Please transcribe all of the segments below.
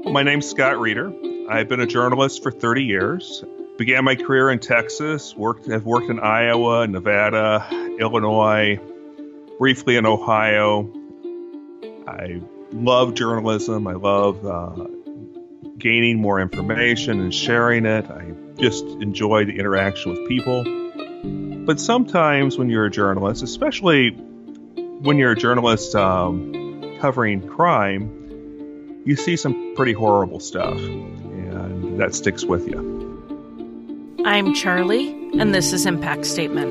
My name's Scott Reeder. I've been a journalist for 30 years. Began my career in Texas, have worked in Iowa, Nevada, Illinois, briefly in Ohio. I love journalism. I love gaining more information and sharing it. I just enjoy the interaction with people. But sometimes when you're a journalist, especially when you're a journalist covering crime, you see some pretty horrible stuff, and that sticks with you. I'm Charlie, and this is Impact Statement.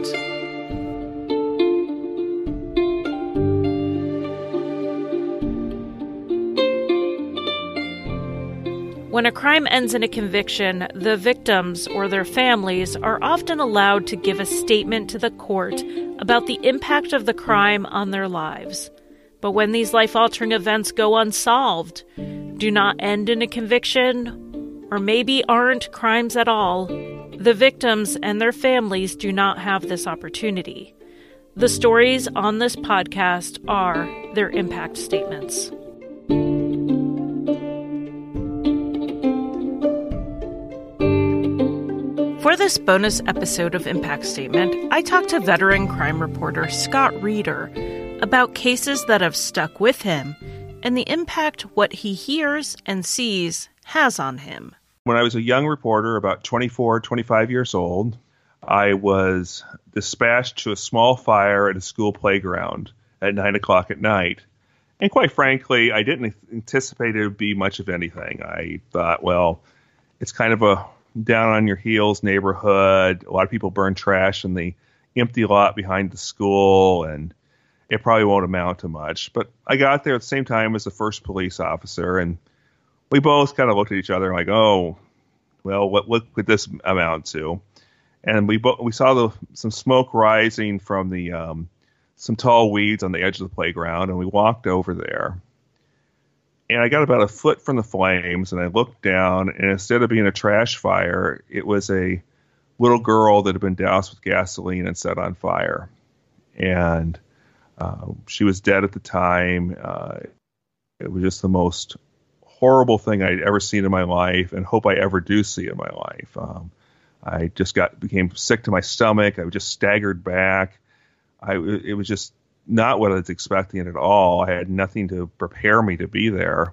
When a crime ends in a conviction, the victims or their families are often allowed to give a statement to the court about the impact of the crime on their lives. But when these life-altering events go unsolved, do not end in a conviction, or maybe aren't crimes at all, the victims and their families do not have this opportunity. The stories on this podcast are their impact statements. For this bonus episode of Impact Statement, I talked to veteran crime reporter Scott Reeder about cases that have stuck with him and the impact what he hears and sees has on him. When I was a young reporter, about 24, 25 years old, I was dispatched to a small fire at a school playground at 9 o'clock at night. And quite frankly, I didn't anticipate it would be much of anything. I thought, well, it's kind of a down on your heels neighborhood. A lot of people burn trash in the empty lot behind the school, and it probably won't amount to much. But I got there at the same time as the first police officer, and we both kind of looked at each other like, oh, well, what could this amount to? And we saw some smoke rising from the some tall weeds on the edge of the playground, and we walked over there. And I got about a foot from the flames, and I looked down, and instead of being a trash fire, it was a little girl that had been doused with gasoline and set on fire. And she was dead at the time. It was just the most horrible thing I'd ever seen in my life, and hope I ever do see in my life. I just became sick to my stomach. I just staggered back. It was just not what I was expecting at all. I had nothing to prepare me to be there.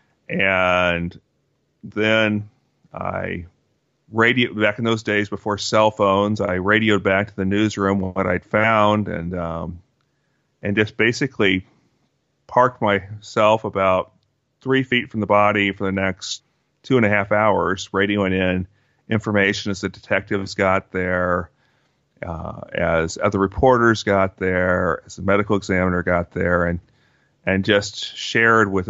And then I radioed back in those days before cell phones. I radioed back to the newsroom what I'd found, and just basically parked myself about 3 feet from the body for the next 2.5 hours, radioing in information as the detectives got there, as other reporters got there, as the medical examiner got there, and just shared with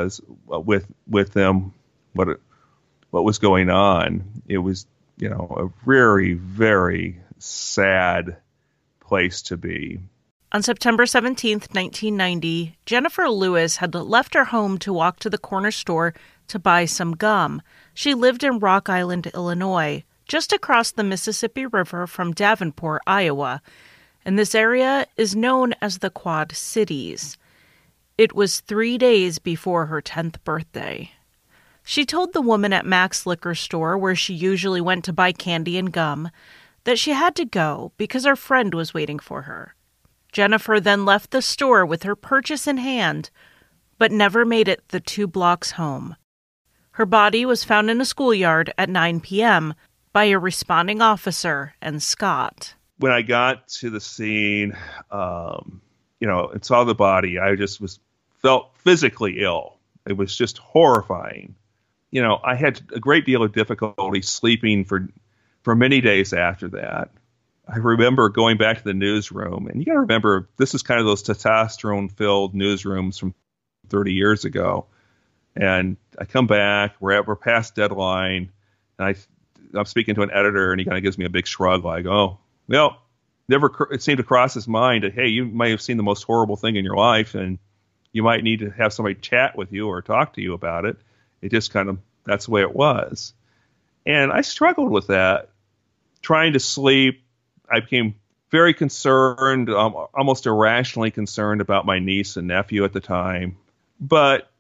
them what was going on. It was, a very, very sad place to be. On September 17th, 1990, Jennifer Lewis had left her home to walk to the corner store to buy some gum. She lived in Rock Island, Illinois, just across the Mississippi River from Davenport, Iowa, and this area is known as the Quad Cities. It was 3 days before her 10th birthday. She told the woman at Mac's liquor store, where she usually went to buy candy and gum, that she had to go because her friend was waiting for her. Jennifer then left the store with her purchase in hand, but never made it the 2 blocks home. Her body was found in a schoolyard at 9 p.m., by a responding officer and Scott. When I got to the scene, and saw the body, I just felt physically ill. It was just horrifying. I had a great deal of difficulty sleeping for many days after that. I remember going back to the newsroom, and you got to remember, this is kind of those testosterone-filled newsrooms from 30 years ago. And I come back, we're past deadline, and I'm speaking to an editor, and he kind of gives me a big shrug, like, oh, well, it seemed to cross his mind that, hey, you might have seen the most horrible thing in your life, and you might need to have somebody chat with you or talk to you about it. It just that's the way it was. And I struggled with that, trying to sleep. I became very concerned, almost irrationally concerned about my niece and nephew at the time. But,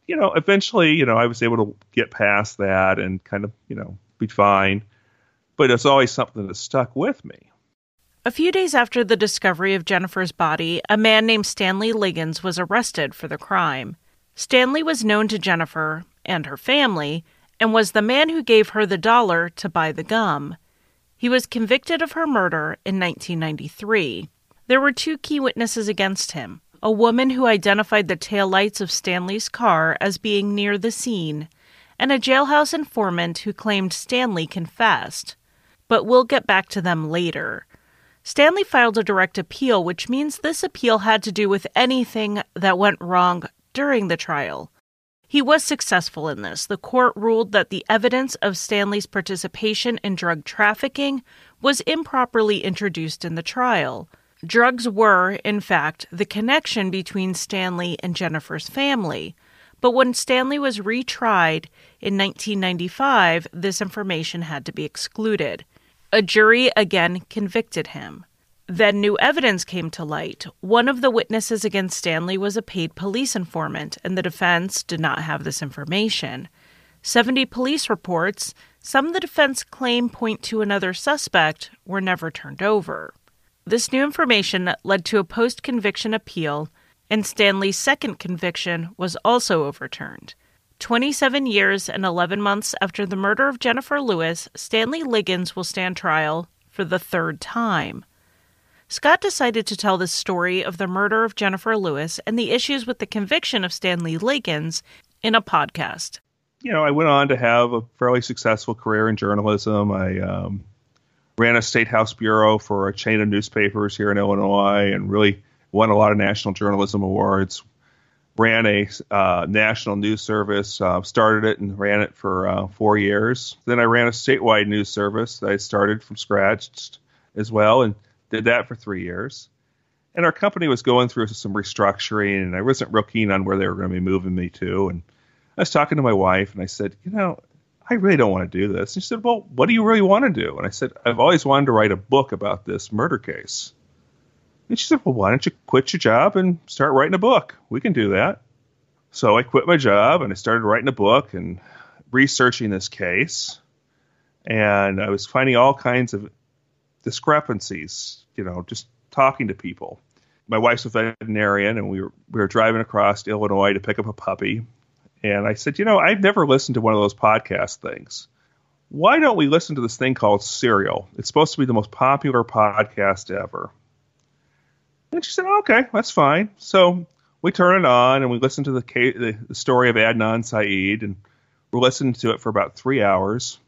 eventually, I was able to get past that and kind of, be fine. But it's always something that stuck with me. A few days after the discovery of Jennifer's body, a man named Stanley Liggins was arrested for the crime. Stanley was known to Jennifer and her family and was the man who gave her the $1 to buy the gum. He was convicted of her murder in 1993. There were 2 key witnesses against him, a woman who identified the taillights of Stanley's car as being near the scene, and a jailhouse informant who claimed Stanley confessed. But we'll get back to them later. Stanley filed a direct appeal, which means this appeal had to do with anything that went wrong during the trial. He was successful in this. The court ruled that the evidence of Stanley's participation in drug trafficking was improperly introduced in the trial. Drugs were, in fact, the connection between Stanley and Jennifer's family. But when Stanley was retried in 1995, this information had to be excluded. A jury again convicted him. Then new evidence came to light. One of the witnesses against Stanley was a paid police informant, and the defense did not have this information. 70 police reports, some the defense claim point to another suspect, were never turned over. This new information led to a post-conviction appeal, and Stanley's second conviction was also overturned. 27 years and 11 months after the murder of Jennifer Lewis, Stanley Liggins will stand trial for the 3rd time. Scott decided to tell the story of the murder of Jennifer Lewis and the issues with the conviction of Stanley Liggins in a podcast. I went on to have a fairly successful career in journalism. I ran a state house bureau for a chain of newspapers here in Illinois and really won a lot of national journalism awards. Ran a national news service, started it and ran it for 4 years. Then I ran a statewide news service that I started from scratch as well and did that for 3 years. And our company was going through some restructuring, and I wasn't real keen on where they were going to be moving me to. And I was talking to my wife, and I said, I really don't want to do this. And she said, well, what do you really want to do? And I said, I've always wanted to write a book about this murder case. And she said, well, why don't you quit your job and start writing a book? We can do that. So I quit my job, and I started writing a book and researching this case. And I was finding all kinds of discrepancies, just talking to people. My wife's a veterinarian, and we were driving across Illinois to pick up a puppy. And I said, I've never listened to one of those podcast things. Why don't we listen to this thing called Serial? It's supposed to be the most popular podcast ever. And she said, okay, that's fine. So we turn it on, and we listen to the story of Adnan Syed, and we're listening to it for about 3 hours.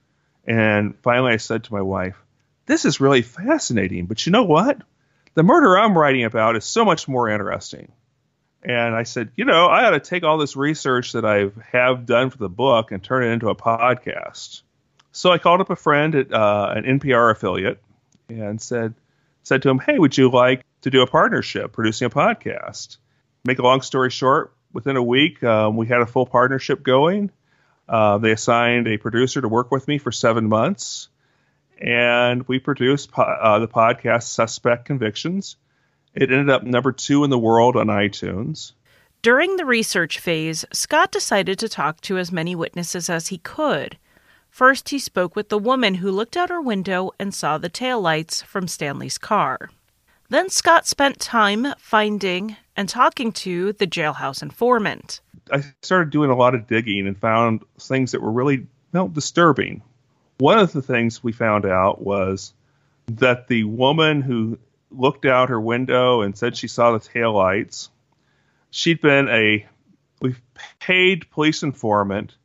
And finally I said to my wife, this is really fascinating, but you know what? The murder I'm writing about is so much more interesting. And I said, I ought to take all this research that I have done for the book and turn it into a podcast. So I called up a friend at an NPR affiliate and said to him, hey, would you like to do a partnership producing a podcast? Make a long story short, within a week, we had a full partnership going. They assigned a producer to work with me for 7 months. And we produced the podcast Suspect Convictions. It ended up number 2 in the world on iTunes. During the research phase, Scott decided to talk to as many witnesses as he could. First, he spoke with the woman who looked out her window and saw the taillights from Stanley's car. Then Scott spent time finding and talking to the jailhouse informant. I started doing a lot of digging and found things that were really disturbing. One of the things we found out was that the woman who looked out her window and said she saw the taillights, she'd been we've paid police informant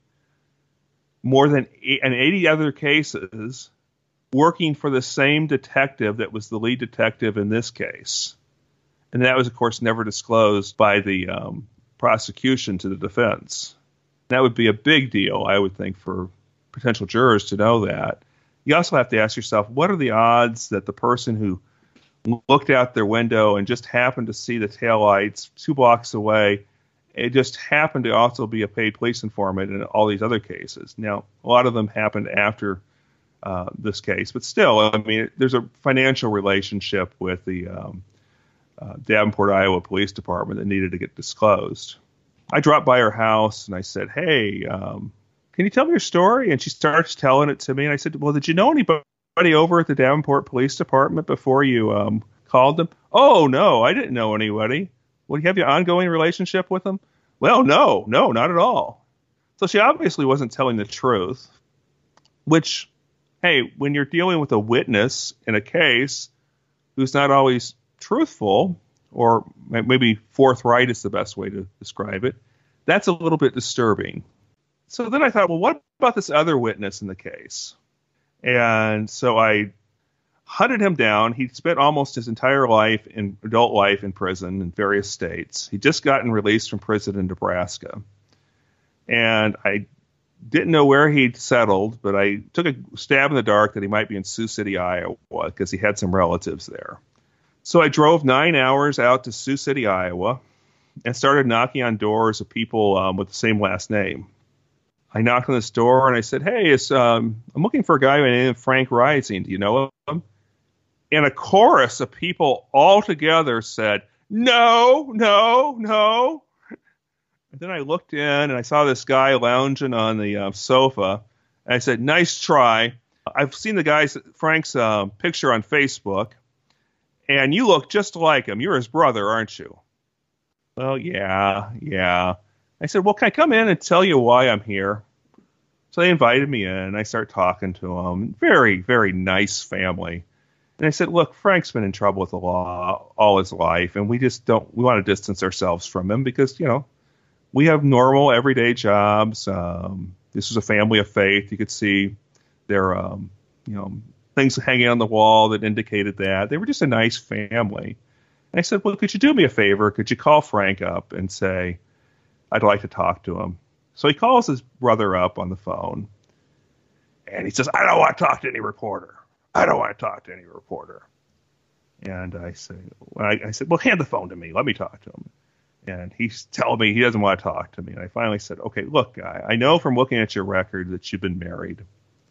more than in 80 other cases working for the same detective that was the lead detective in this case. And that was, of course, never disclosed by the prosecution to the defense. That would be a big deal, I would think, for potential jurors to know that. You also have to ask yourself, what are the odds that the person who looked out their window and just happened to see the taillights 2 blocks away, it just happened to also be a paid police informant in all these other cases? Now, a lot of them happened after this case, but still, I mean, there's a financial relationship with the Davenport, Iowa Police Department that needed to get disclosed. I dropped by her house and I said, hey, can you tell me your story? And she starts telling it to me. And I said, well, did you know anybody over at the Davenport Police Department before you called them? Oh, no, I didn't know anybody. Well, you have your ongoing relationship with them? Well, no, not at all. So she obviously wasn't telling the truth, which, hey, when you're dealing with a witness in a case who's not always truthful, or maybe forthright is the best way to describe it, that's a little bit disturbing. So then I thought, well, what about this other witness in the case? And so I hunted him down. He'd spent almost his entire life, adult life, in prison in various states. He'd just gotten released from prison in Nebraska. And I didn't know where he'd settled, but I took a stab in the dark that he might be in Sioux City, Iowa, because he had some relatives there. So I drove 9 hours out to Sioux City, Iowa, and started knocking on doors of people with the same last name. I knocked on this door and I said, hey, I'm looking for a guy named Frank Rising. Do you know him? And a chorus of people all together said, no. And then I looked in and I saw this guy lounging on the sofa. And I said, nice try. I've seen Frank's picture on Facebook, and you look just like him. You're his brother, aren't you? Well, yeah. I said, well, can I come in and tell you why I'm here? So they invited me in, and I started talking to them. Very, very nice family. And I said, look, Frank's been in trouble with the law all his life, and we want to distance ourselves from him because, we have normal, everyday jobs. This was a family of faith. You could see their, things hanging on the wall that indicated that. They were just a nice family. And I said, well, could you do me a favor? Could you call Frank up and say, I'd like to talk to him? So he calls his brother up on the phone, and he says, I don't want to talk to any reporter. And I said, well, hand the phone to me. Let me talk to him. And he's telling me he doesn't want to talk to me. And I finally said, okay, look, guy, I know from looking at your record that you've been married.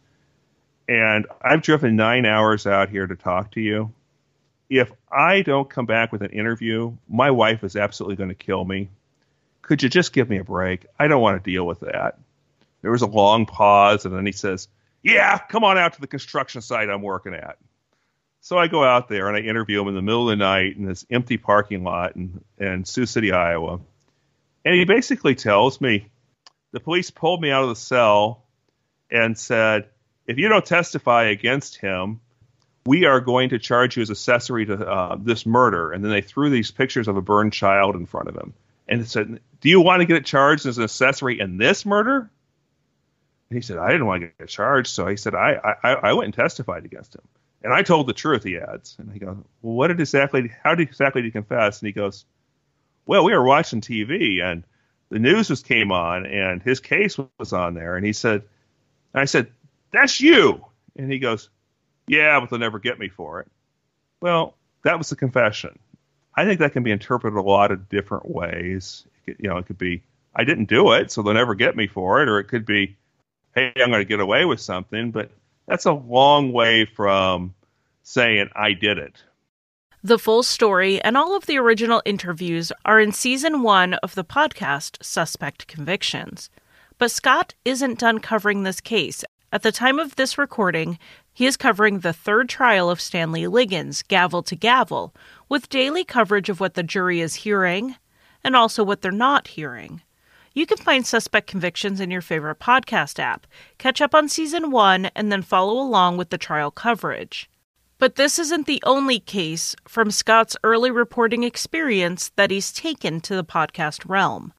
And I've driven 9 hours out here to talk to you. If I don't come back with an interview, my wife is absolutely going to kill me. Could you just give me a break? I don't want to deal with that. There was a long pause, and then he says, yeah, come on out to the construction site I'm working at. So I go out there, and I interview him in the middle of the night in this empty parking lot in Sioux City, Iowa. And he basically tells me, the police pulled me out of the cell and said, if you don't testify against him, we are going to charge you as accessory to this murder. And then they threw these pictures of a burned child in front of him. And said, do you want to get charged as an accessory in this murder? And he said, I didn't want to get charged. So he said, I went and testified against him. And I told the truth, he adds. And he goes, well, how exactly did you confess? And he goes, well, we were watching TV and the news came on and his case was on there. And I said, that's you. And he goes, yeah, but they'll never get me for it. Well, that was the confession. I think that can be interpreted a lot of different ways. It could be, I didn't do it, so they'll never get me for it. Or it could be, hey, I'm going to get away with something. But that's a long way from saying I did it. The full story and all of the original interviews are in Season 1 of the podcast Suspect Convictions. But Scott isn't done covering this case. At the time of this recording, he is covering the third trial of Stanley Liggins, gavel to gavel, with daily coverage of what the jury is hearing and also what they're not hearing. You can find Suspect Convictions in your favorite podcast app. Catch up on Season 1 and then follow along with the trial coverage. But this isn't the only case from Scott's early reporting experience that he's taken to the podcast realm.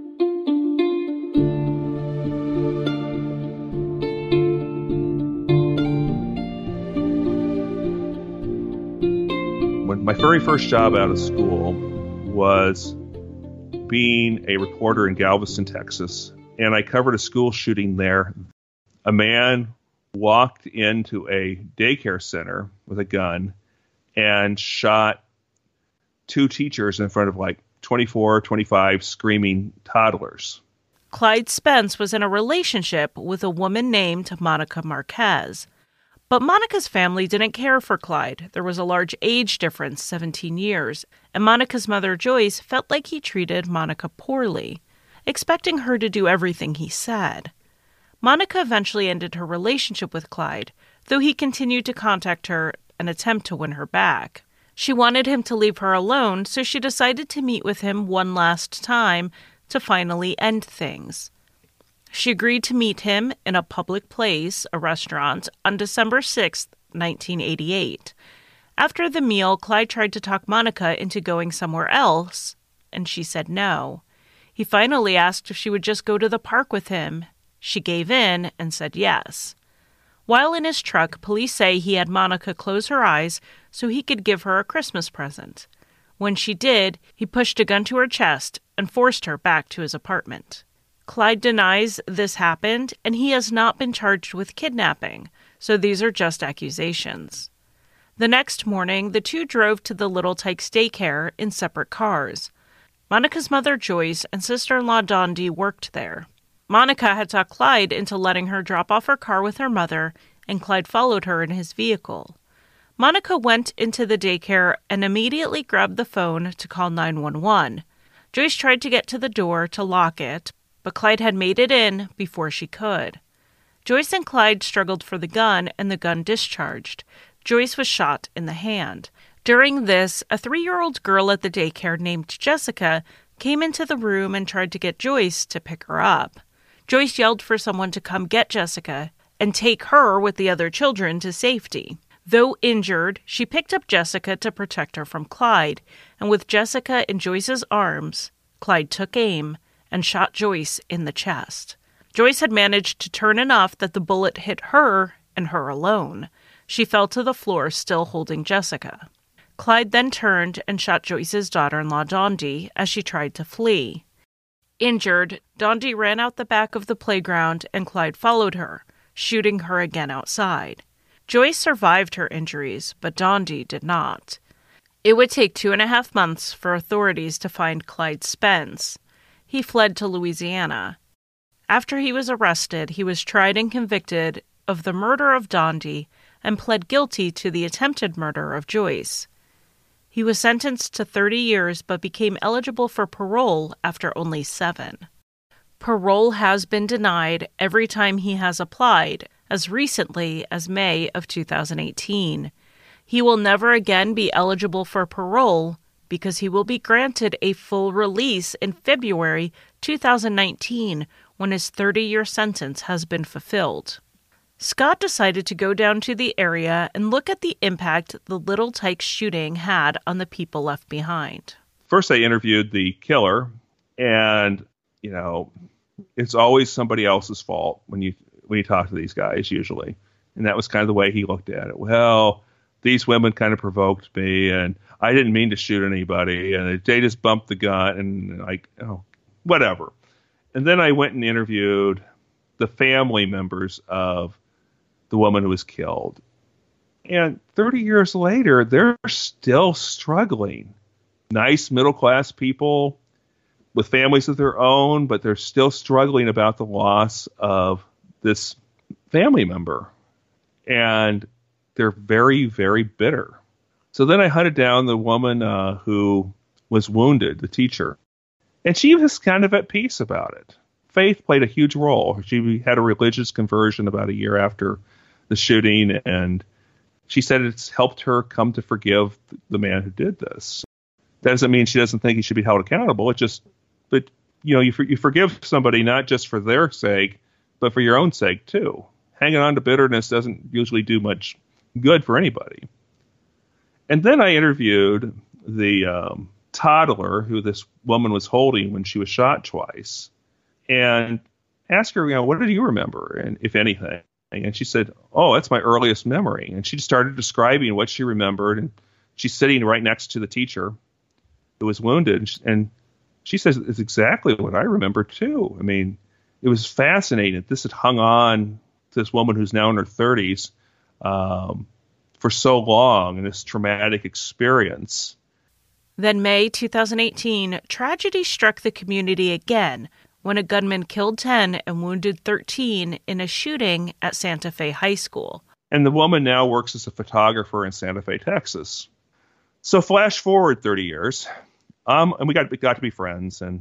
My very first job out of school was being a reporter in Galveston, Texas, and I covered a school shooting there. A man walked into a daycare center with a gun and shot two teachers in front of 24, 25 screaming toddlers. Clyde Spence was in a relationship with a woman named Monica Marquez. But Monica's family didn't care for Clyde. There was a large age difference, 17 years, and Monica's mother, Joyce, felt like he treated Monica poorly. expecting her to do everything he said. Monica eventually ended her relationship with Clyde, though he continued to contact her and attempt to win her back. She wanted him to leave her alone, so she decided to meet with him one last time to finally end things. She agreed to meet him in a public place, a restaurant, on December 6, 1988. After the meal, Clyde tried to talk Monica into going somewhere else, and she said no. He finally asked if she would just go to the park with him. She gave in and said yes. While in his truck, police say he had Monica close her eyes so he could give her a Christmas present. When she did, he pushed a gun to her chest and forced her back to his apartment. Clyde denies this happened, and he has not been charged with kidnapping, so these are just accusations. The next morning, the two drove to the Little Tykes daycare in separate cars. Monica's mother, Joyce, and sister-in-law, Dondi, worked there. Monica had talked Clyde into letting her drop off her car with her mother, and Clyde followed her in his vehicle. Monica went into the daycare and immediately grabbed the phone to call 911. Joyce tried to get to the door to lock it, but Clyde had made it in before she could. Joyce and Clyde struggled for the gun, and the gun discharged. Joyce was shot in the hand. During this, a 3-year-old girl at the daycare named Jessica came into the room and tried to get Joyce to pick her up. Joyce yelled for someone to come get Jessica and take her with the other children to safety. Though injured, she picked up Jessica to protect her from Clyde, and with Jessica in Joyce's arms, Clyde took aim and shot Joyce in the chest. Joyce had managed to turn enough that the bullet hit her and her alone. She fell to the floor, still holding Jessica. Clyde then turned and shot Joyce's daughter-in-law, Dondi, as she tried to flee. Injured, Dondi ran out the back of the playground and Clyde followed her, shooting her again outside. Joyce survived her injuries, but Dondi did not. It would take 2.5 months for authorities to find Clyde Spence. He fled to Louisiana. After he was arrested, he was tried and convicted of the murder of Dondi and pled guilty to the attempted murder of Joyce. He was sentenced to 30 years but became eligible for parole after only 7. Parole has been denied every time he has applied, as recently as May of 2018. He will never again be eligible for parole because he will be granted a full release in February 2019 when his 30-year sentence has been fulfilled. Scott decided to go down to the area and look at the impact the Little Tykes shooting had on the people left behind. First, I interviewed the killer, and, it's always somebody else's fault when you talk to these guys, usually. And that was kind of the way he looked at it. Well, these women kind of provoked me, and I didn't mean to shoot anybody, and they just bumped the gun, and whatever. And then I went and interviewed the family members of the woman who was killed. And 30 years later, they're still struggling. Nice middle-class people with families of their own, but they're still struggling about the loss of this family member. And they're very, very bitter. So then I hunted down the woman who was wounded, the teacher. And she was kind of at peace about it. Faith played a huge role. She had a religious conversion about a year after the shooting, and she said it's helped her come to forgive the man who did this. That doesn't mean she doesn't think he should be held accountable. You forgive somebody not just for their sake, but for your own sake too. Hanging on to bitterness doesn't usually do much good for anybody. And then I interviewed the toddler who this woman was holding when she was shot twice, and asked her, what did you remember, and if anything? And she said, oh, that's my earliest memory. And she started describing what she remembered, and she's sitting right next to the teacher who was wounded, and she says it's exactly what I remember too. I mean, it was fascinating. This had hung on to this woman who's now in her 30s for so long, and this traumatic experience. Then May 2018, tragedy struck the community again when a gunman killed 10 and wounded 13 in a shooting at Santa Fe High School. And the woman now works as a photographer in Santa Fe, Texas. So flash forward 30 years, and we got to be friends. And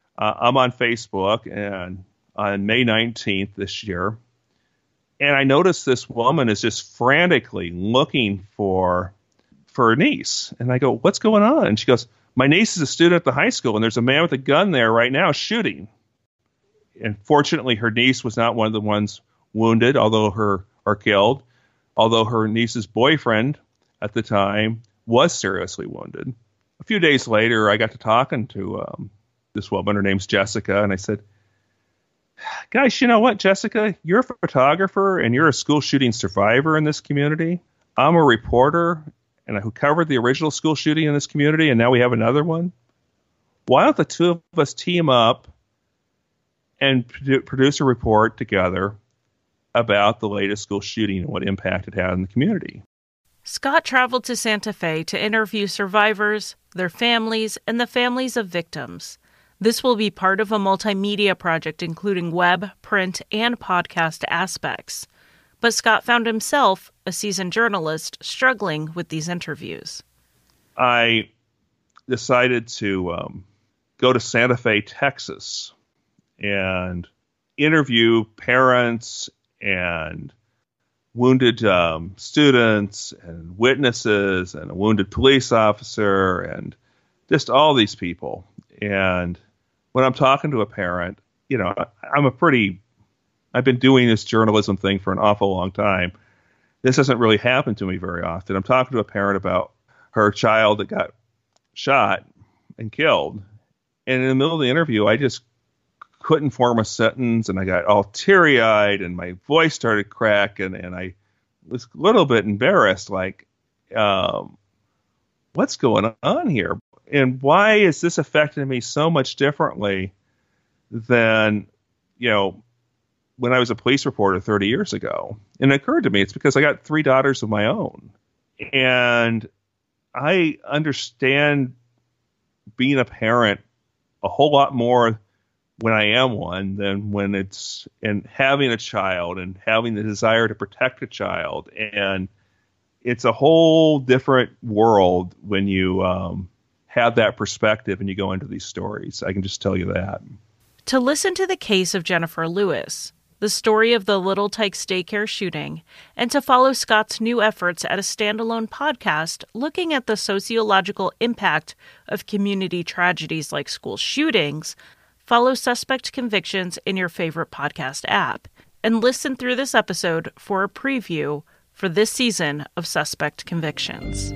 I'm on Facebook and on May 19th this year, and I noticed this woman is just frantically looking for her niece. And I go, what's going on? And she goes, my niece is a student at the high school, and there's a man with a gun there right now shooting. And fortunately, her niece was not one of the ones wounded, or killed, although her niece's boyfriend at the time was seriously wounded. A few days later, I got to talking to this woman. Her name's Jessica. And I said, gosh, you know what, Jessica? You're a photographer and you're a school shooting survivor in this community. I'm a reporter and who covered the original school shooting in this community, and now we have another one. Why don't the two of us team up and produce a report together about the latest school shooting and what impact it had on the community? Scott traveled to Santa Fe to interview survivors, their families, and the families of victims. This will be part of a multimedia project including web, print, and podcast aspects. But Scott found himself, a seasoned journalist, struggling with these interviews. I decided to go to Santa Fe, Texas, and interview parents and wounded students and witnesses and a wounded police officer and just all these people. And when I'm talking to a parent, you know, I've been doing this journalism thing for an awful long time. This doesn't really happen to me very often. I'm talking to a parent about her child that got shot and killed. And in the middle of the interview, I just couldn't form a sentence, and I got all teary-eyed, and my voice started cracking, and I was a little bit embarrassed, like, what's going on here? And why is this affecting me so much differently than, you know, when I was a police reporter 30 years ago? And it occurred to me, it's because I got 3 daughters of my own. And I understand being a parent a whole lot more when I am one than when it's, and having a child and having the desire to protect a child. And it's a whole different world when you have that perspective and you go into these stories. I can just tell you that. To listen to the case of Jennifer Lewis, the story of the Little Tykes daycare shooting, and to follow Scott's new efforts at a standalone podcast looking at the sociological impact of community tragedies like school shootings, follow Suspect Convictions in your favorite podcast app, and listen through this episode for a preview for this season of Suspect Convictions.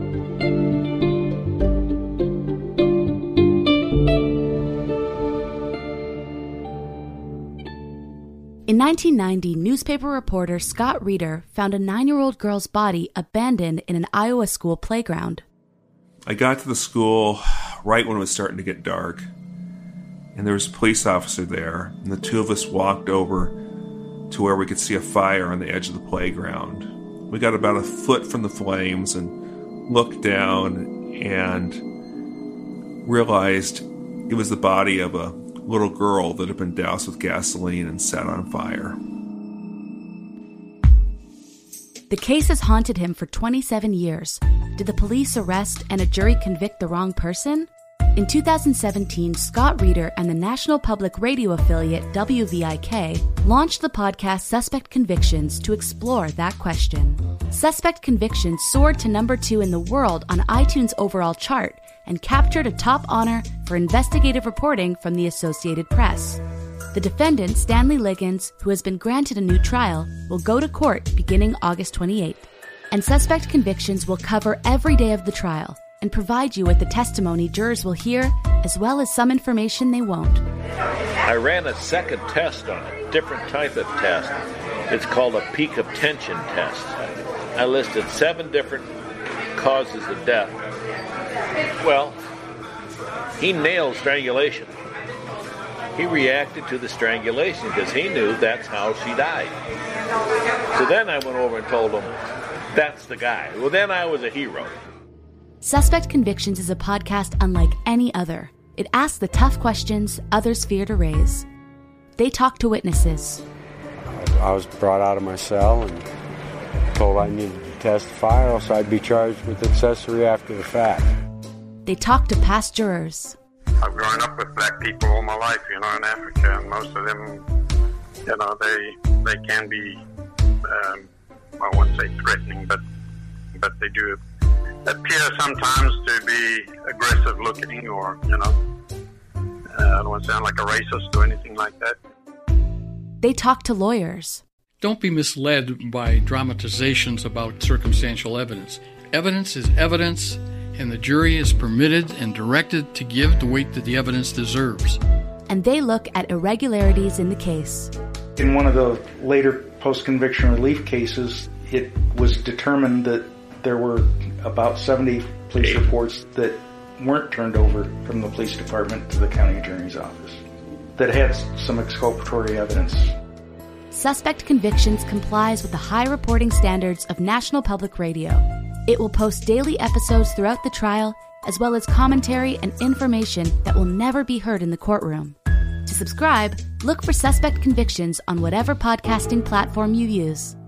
In 1990, newspaper reporter Scott Reeder found a 9-year-old girl's body abandoned in an Iowa school playground. I got to the school right when it was starting to get dark, and there was a police officer there, and the two of us walked over to where we could see a fire on the edge of the playground. We got about a foot from the flames and looked down and realized it was the body of a little girl that had been doused with gasoline and set on fire. The case has haunted him for 27 years. Did the police arrest and a jury convict the wrong person? In 2017, Scott Reeder and the national public radio affiliate WVIK launched the podcast Suspect Convictions to explore that question. Suspect Convictions soared to number 2 in the world on iTunes' overall chart and captured a top honor for investigative reporting from the Associated Press. The defendant, Stanley Liggins, who has been granted a new trial, will go to court beginning August 28th. And Suspect Convictions will cover every day of the trial and provide you with the testimony jurors will hear, as well as some information they won't. I ran a second test on it, different type of test. It's called a peak of tension test. I listed 7 different causes of death. Well, he nailed strangulation. He reacted to the strangulation because he knew that's how she died. So then I went over and told him, that's the guy. Well, then I was a hero. Suspect Convictions is a podcast unlike any other. It asks the tough questions others fear to raise. They talk to witnesses. I was brought out of my cell and told I needed to testify, or else I'd be charged with accessory after the fact. They talk to past jurors. I've grown up with black people all my life, in Africa, and most of them, they can be, I won't say threatening, but they do appear sometimes to be aggressive looking, or, I don't want to sound like a racist or anything like that. They talk to lawyers. Don't be misled by dramatizations about circumstantial evidence. Evidence is evidence, and the jury is permitted and directed to give the weight that the evidence deserves. And they look at irregularities in the case. In one of the later post-conviction relief cases, it was determined that there were about 70 police reports that weren't turned over from the police department to the county attorney's office that had some exculpatory evidence. Suspect Convictions complies with the high reporting standards of National Public Radio. It will post daily episodes throughout the trial, as well as commentary and information that will never be heard in the courtroom. To subscribe, look for Suspect Convictions on whatever podcasting platform you use.